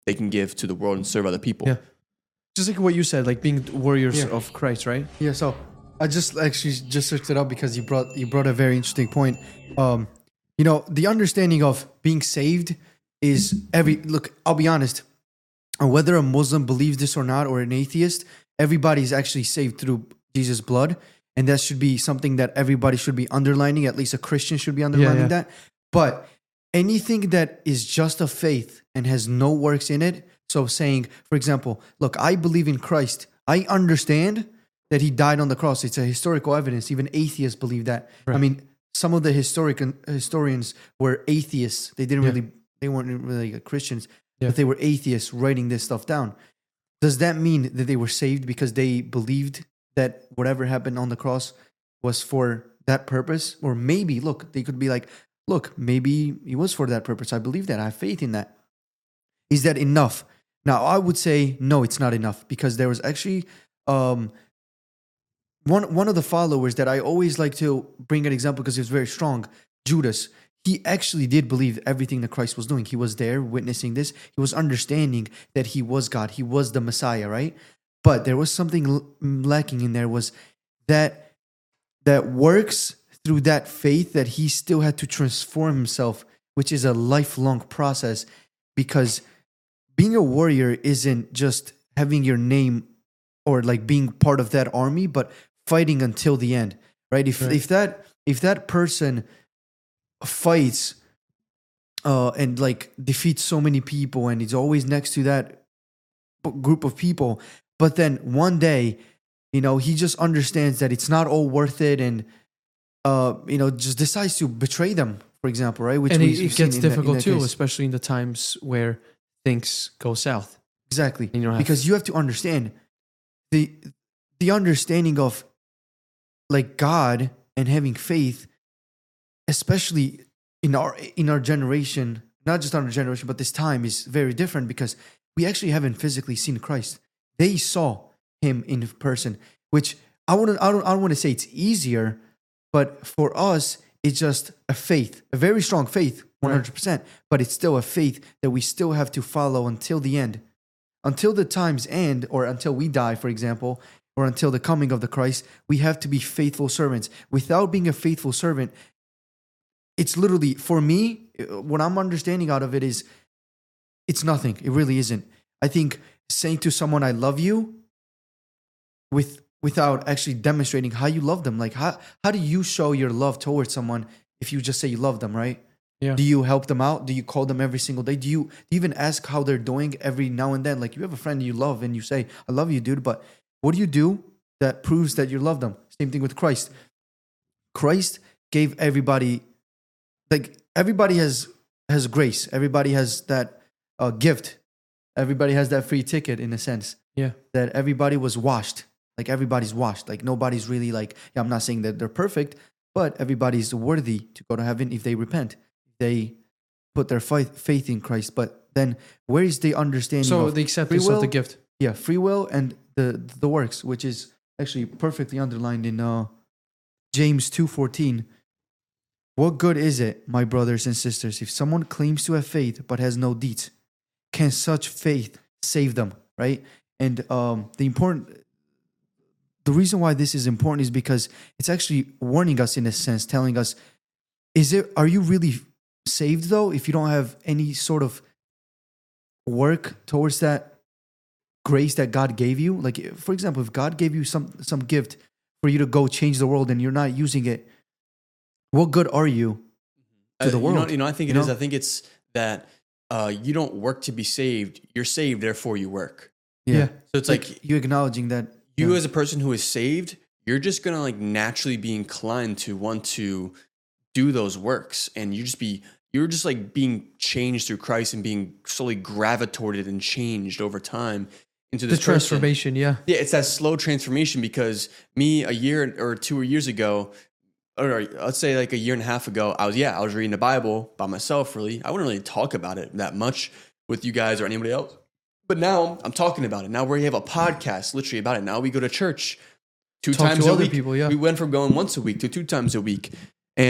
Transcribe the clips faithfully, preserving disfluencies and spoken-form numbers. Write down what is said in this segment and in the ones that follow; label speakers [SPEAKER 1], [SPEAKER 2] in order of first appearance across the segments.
[SPEAKER 1] they can give to the world and serve other people.
[SPEAKER 2] Yeah. Just like what you said, like being warriors
[SPEAKER 3] Yeah.
[SPEAKER 2] of Christ, right?
[SPEAKER 3] Yeah, so I just actually just searched it up because you brought you brought a very interesting point. Um, you know, the understanding of being saved is every look. I'll be honest, uh, whether a Muslim believes this or not, or an atheist, everybody's actually saved through Jesus' blood, and that should be something that everybody should be underlining. At least a Christian should be underlining
[SPEAKER 2] yeah.
[SPEAKER 3] that. But anything that is just a faith and has no works in it. So saying, for example, look, I believe in Christ. I understand that he died on the cross. It's a historical evidence. Even atheists believe that.
[SPEAKER 2] Right.
[SPEAKER 3] I mean, some of the historic historians were atheists. They didn't
[SPEAKER 2] Yeah.
[SPEAKER 3] really, they weren't really Christians,
[SPEAKER 2] Yeah.
[SPEAKER 3] but they were atheists writing this stuff down. Does that mean that they were saved because they believed that whatever happened on the cross was for that purpose? Or maybe, look, they could be like, look, maybe it was for that purpose. I believe that. I have faith in that. Is that enough? Now, I would say, no, it's not enough, because there was actually um, one, one of the followers that I always like to bring an example because he was very strong, Judas. He actually did believe everything that Christ was doing. He was there witnessing this. He was understanding that he was God. He was the Messiah, right? But there was something l- lacking in there, was that that works through that faith, that he still had to transform himself, which is a lifelong process, because being a warrior isn't just having your name or like being part of that army, but fighting until the end, right? If
[SPEAKER 2] Right.
[SPEAKER 3] if that if that person fights uh, and like defeats so many people, and he's always next to that b- group of people, but then one day, you know, he just understands that it's not all worth it, and uh, you know, just decides to betray them, for example, right? Which
[SPEAKER 2] and
[SPEAKER 3] we-
[SPEAKER 2] it,
[SPEAKER 3] we've
[SPEAKER 2] it
[SPEAKER 3] seen
[SPEAKER 2] gets
[SPEAKER 3] in that- in
[SPEAKER 2] difficult
[SPEAKER 3] that
[SPEAKER 2] too,
[SPEAKER 3] case.
[SPEAKER 2] especially in the times where things go south.
[SPEAKER 3] Exactly.
[SPEAKER 2] And you don't have-
[SPEAKER 3] Because you have to understand the the understanding of like God and having faith, especially in our in our generation, not just our generation, but this time is very different, because we actually haven't physically seen Christ. They saw him in person, which I wouldn't I don't I don't want to say it's easier, but for us, it's just a faith, a very strong faith, one hundred percent. But it's still a faith that we still have to follow until the end. Until the times end, or until we die, for example, or until the coming of the Christ, we have to be faithful servants. Without being a faithful servant, it's literally, for me, what I'm understanding out of it is, it's nothing. It really isn't. I think saying to someone, I love you, with without actually demonstrating how you love them. Like, how, how do you show your love towards someone if you just say you love them, right?
[SPEAKER 2] Yeah.
[SPEAKER 3] Do you help them out? Do you call them every single day? Do you, do you even ask how they're doing every now and then? Like, you have a friend you love and you say, I love you, dude. But what do you do that proves that you love them? Same thing with Christ. Christ gave everybody, like everybody has has grace. Everybody has that uh, gift. Everybody has that free ticket, in a sense.
[SPEAKER 2] Yeah.
[SPEAKER 3] That everybody was washed. Like everybody's washed. Like nobody's really like, yeah, I'm not saying that they're perfect, but everybody's worthy to go to heaven if they repent. They put their faith, faith in Christ. But then where is the understanding
[SPEAKER 2] So
[SPEAKER 3] of
[SPEAKER 2] the acceptance
[SPEAKER 3] free
[SPEAKER 2] of the
[SPEAKER 3] will?
[SPEAKER 2] gift.
[SPEAKER 3] Yeah, free will and the the works, which is actually perfectly underlined in uh, James two fourteen. What good is it, my brothers and sisters, if someone claims to have faith but has no deeds? Can such faith save them? Right? And um, the important, the reason why this is important is because it's actually warning us, in a sense, telling us, is it? Are you really saved though if you don't have any sort of work towards that grace that God gave you? Like, for example, if God gave you some some gift for you to go change the world and you're not using it, what good are you to the
[SPEAKER 1] Uh,
[SPEAKER 3] world?
[SPEAKER 1] You know, you know, I think it
[SPEAKER 3] You
[SPEAKER 1] is.
[SPEAKER 3] know?
[SPEAKER 1] I think it's that uh, you don't work to be saved. You're saved, therefore you work.
[SPEAKER 2] Yeah.
[SPEAKER 1] So it's like,
[SPEAKER 3] you acknowledging that
[SPEAKER 1] you
[SPEAKER 3] yeah.
[SPEAKER 1] as a person who is saved, you're just gonna like naturally be inclined to want to do those works, and you just be you're just like being changed through Christ and being slowly gravitated and changed over time into
[SPEAKER 2] The
[SPEAKER 1] this person.
[SPEAKER 2] transformation, yeah.
[SPEAKER 1] Yeah, it's that slow transformation, because me a year or two years ago, or let's say like a year and a half ago, I was, yeah, I was reading the Bible by myself, really. I wouldn't really talk about it that much with you guys or anybody else. But now I'm talking about it. Now we have a podcast literally about it. Now we go to church two
[SPEAKER 2] Talk
[SPEAKER 1] times
[SPEAKER 2] to
[SPEAKER 1] a
[SPEAKER 2] other
[SPEAKER 1] week.
[SPEAKER 2] people, yeah.
[SPEAKER 1] We went from going once a week to two times a week. And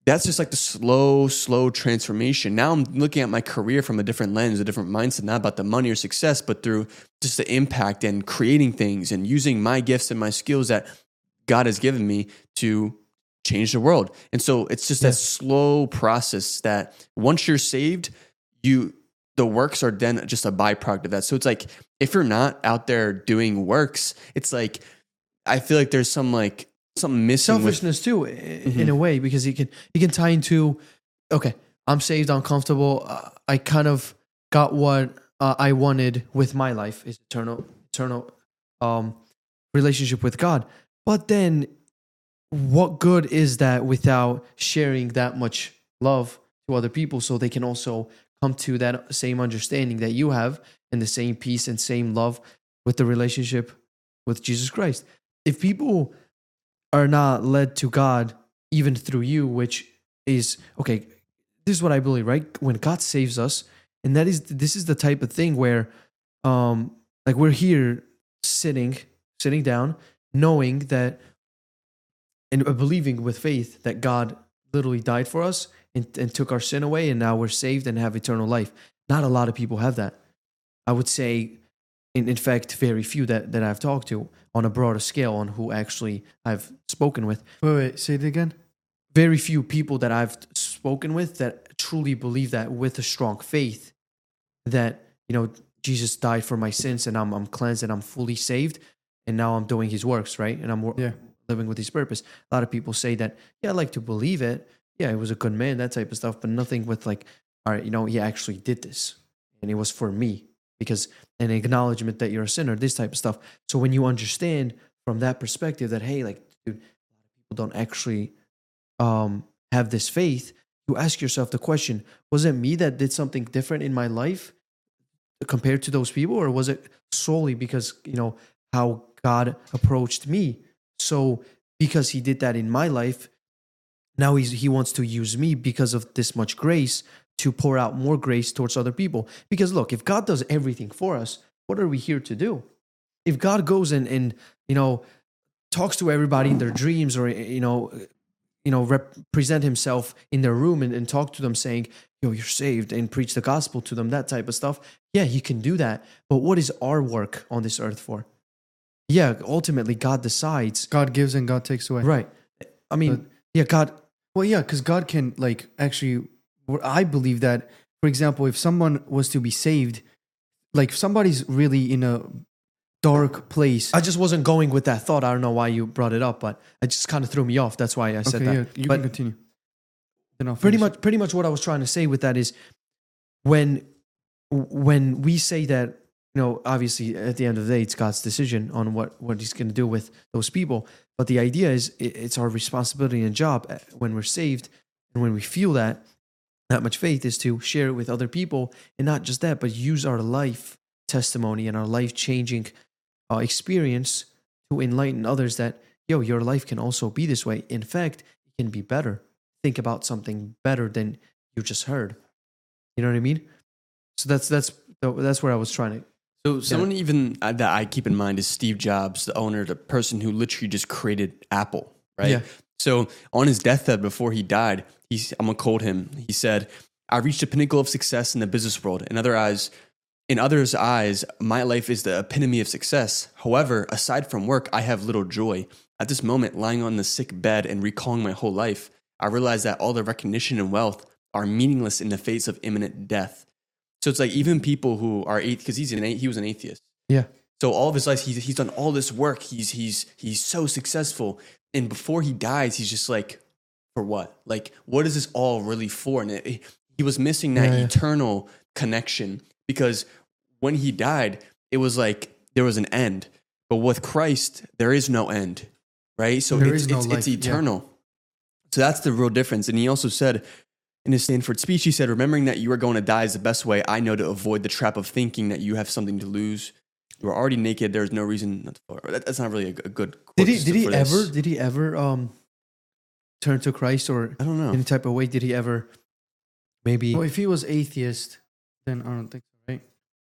[SPEAKER 1] that's just like the slow, slow transformation. Now I'm looking at my career from a different lens, a different mindset, not about the money or success, but through just the impact and creating things and using my gifts and my skills that God has given me to change the world. And so it's just
[SPEAKER 2] Yeah.
[SPEAKER 1] that slow process that once you're saved, you the works are then just a byproduct of that. So it's like if you're not out there doing works, it's like I feel like there's some like something missing with
[SPEAKER 2] Selfishness too, i- in a way, because you can you can tie into, okay, I'm saved, I'm comfortable, uh, I kind of got what uh, I wanted with my life is eternal, eternal um, relationship with God. But then, what good is that without sharing that much love to other people, so they can also come to that same understanding that you have and the same peace and same love with the relationship with Jesus Christ? If people are not led to God even through you, which is okay. This is what I believe, right? When God saves us, and that is this is the type of thing where, um, like we're here sitting, sitting down, knowing that, and believing with faith that God literally died for us and, and took our sin away, and now we're saved and have eternal life. Not a lot of people have that. I would say, in, in fact, very few that, that I've talked to on a broader scale on who actually I've spoken with.
[SPEAKER 3] Wait, wait, say it again.
[SPEAKER 2] Very few people that I've spoken with that truly believe that with a strong faith that, you know, Jesus died for my sins and I'm, I'm cleansed and I'm fully saved and now I'm doing his works, right? And I'm wor-
[SPEAKER 3] Yeah.
[SPEAKER 2] living with his purpose. A lot of people say that, yeah, I like to believe it. Yeah, he was a good man, that type of stuff, but nothing with like, all right, you know, he actually did this and it was for me. Because an acknowledgement that you're a sinner, this type of stuff. So when you understand from that perspective that, hey, like, dude, people don't actually um, have this faith, you ask yourself the question, was it me that did something different in my life compared to those people? Or was it solely because, you know, how God approached me? So because he did that in my life, now he's, he wants to use me because of this much grace to pour out more grace towards other people. Because look, if God does everything for us, what are we here to do? If God goes and, and you know, talks to everybody in their dreams or, you know, you know, represent himself in their room and, and talk to them saying, yo, you're saved and preach the gospel to them, that type of stuff. Yeah, he can do that. But what is our work on this earth for? Yeah, ultimately God decides.
[SPEAKER 3] God gives and God takes away.
[SPEAKER 2] Right. I mean,
[SPEAKER 3] But-
[SPEAKER 2] yeah, God,
[SPEAKER 3] Well, yeah, because God can like actually. I believe that, for example, if someone was to be saved, like if somebody's really in a dark place.
[SPEAKER 2] I just wasn't going with that thought. I don't know why you brought it up, but it just kind of threw me off. That's why I said
[SPEAKER 3] okay,
[SPEAKER 2] that.
[SPEAKER 3] yeah, you
[SPEAKER 2] But
[SPEAKER 3] can continue. Then I'll
[SPEAKER 2] pretty
[SPEAKER 3] finish.
[SPEAKER 2] much, pretty much what I was trying to say with that is when, when we say that, you know, obviously at the end of the day, it's God's decision on what, what he's going to do with those people. But the idea is it, it's our responsibility and job when we're saved and when we feel that, that much faith is to share it with other people. And not just that, but use our life testimony and our life changing uh, experience to enlighten others that, yo, your life can also be this way. In fact, it can be better. Think about something better than you just heard. You know what I mean? So that's, that's, that's where I was trying to.
[SPEAKER 1] So someone even uh, that I keep in mind is Steve Jobs, the owner, the person who literally just created Apple, right?
[SPEAKER 2] Yeah.
[SPEAKER 1] So on his deathbed before he died, he's, I'm gonna quote him. He said, "I reached the pinnacle of success in the business world. In other eyes, in others' eyes, my life is the epitome of success. However, aside from work, I have little joy. At this moment, lying on the sick bed and recalling my whole life, I realize that all the recognition and wealth are meaningless in the face of imminent death." So it's like even people who are because he's an he was an atheist.
[SPEAKER 2] Yeah.
[SPEAKER 1] So all of his life he's he's done all this work. He's he's he's so successful, and before he dies, he's just like, for what? Like, what is this all really for? And it, he was missing that
[SPEAKER 2] Yeah, yeah.
[SPEAKER 1] eternal connection because when he died, it was like there was an end. But with Christ, there is no end, right? So
[SPEAKER 3] There
[SPEAKER 1] it's
[SPEAKER 3] is no
[SPEAKER 1] it's,
[SPEAKER 3] life,
[SPEAKER 1] it's
[SPEAKER 3] yeah.
[SPEAKER 1] eternal. So that's the real difference. And he also said, in his Stanford speech, he said, "Remembering that you are going to die is the best way I know to avoid the trap of thinking that you have something to lose. You are already naked. There's no reason not to." That, that's not really a, a good quote.
[SPEAKER 2] Did he, did he
[SPEAKER 1] for this.
[SPEAKER 2] ever, did he ever um, turn to Christ or
[SPEAKER 1] I don't know.
[SPEAKER 2] any type of way? Did he ever maybe?
[SPEAKER 3] Well, if he was atheist, then I don't think so, right?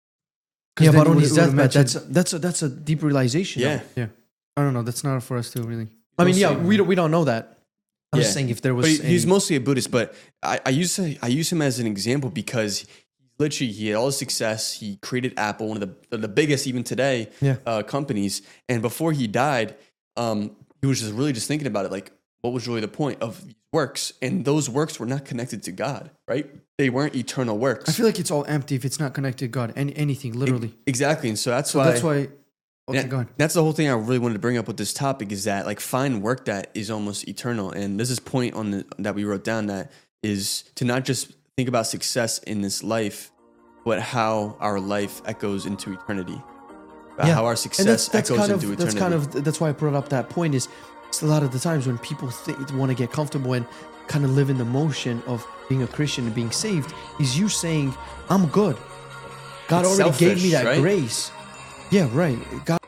[SPEAKER 3] 'Cause
[SPEAKER 2] Yeah,
[SPEAKER 3] then
[SPEAKER 2] but
[SPEAKER 3] it
[SPEAKER 2] on
[SPEAKER 3] would-
[SPEAKER 2] his
[SPEAKER 3] it would
[SPEAKER 2] deathbed,
[SPEAKER 3] mention-
[SPEAKER 2] that's, that's, a, that's a deep realization.
[SPEAKER 1] Yeah.
[SPEAKER 3] I don't know. That's not for us to really.
[SPEAKER 2] I mean,
[SPEAKER 1] We'll
[SPEAKER 2] yeah,
[SPEAKER 1] see.
[SPEAKER 2] we don't, we don't know that. I was
[SPEAKER 1] Yeah.
[SPEAKER 2] saying if there was
[SPEAKER 1] But he- he's
[SPEAKER 2] any-
[SPEAKER 1] mostly a Buddhist, but I, I use I use him as an example because literally he had all the success. He created Apple, one of the the biggest even today
[SPEAKER 2] Yeah.
[SPEAKER 1] uh, companies. And before he died, um, he was just really just thinking about it, like what was really the point of these works? And those works were not connected to God, right? They weren't eternal works.
[SPEAKER 3] I feel like it's all empty if it's not connected to God. Any anything, literally.
[SPEAKER 1] exactly, and so that's
[SPEAKER 3] So
[SPEAKER 1] why
[SPEAKER 3] that's why. Okay,
[SPEAKER 1] Yeah,
[SPEAKER 3] go on.
[SPEAKER 1] that's the whole thing I really wanted to bring up with this topic is that like find work that is almost eternal. And this is point on the that we wrote down that is to not just think about success in this life, but how our life echoes into eternity. About how our success
[SPEAKER 2] and that's, that's
[SPEAKER 1] echoes
[SPEAKER 2] kind
[SPEAKER 1] into
[SPEAKER 2] of
[SPEAKER 1] eternity.
[SPEAKER 2] that's kind of that's why I brought up that point. Is it's a lot of the times when people think, want to get comfortable and kind of live in the motion of being a Christian and being saved, is you saying, "I'm good. God
[SPEAKER 1] It's
[SPEAKER 2] already gave me
[SPEAKER 1] selfish,
[SPEAKER 2] that
[SPEAKER 1] right?
[SPEAKER 2] grace." Yeah, right. God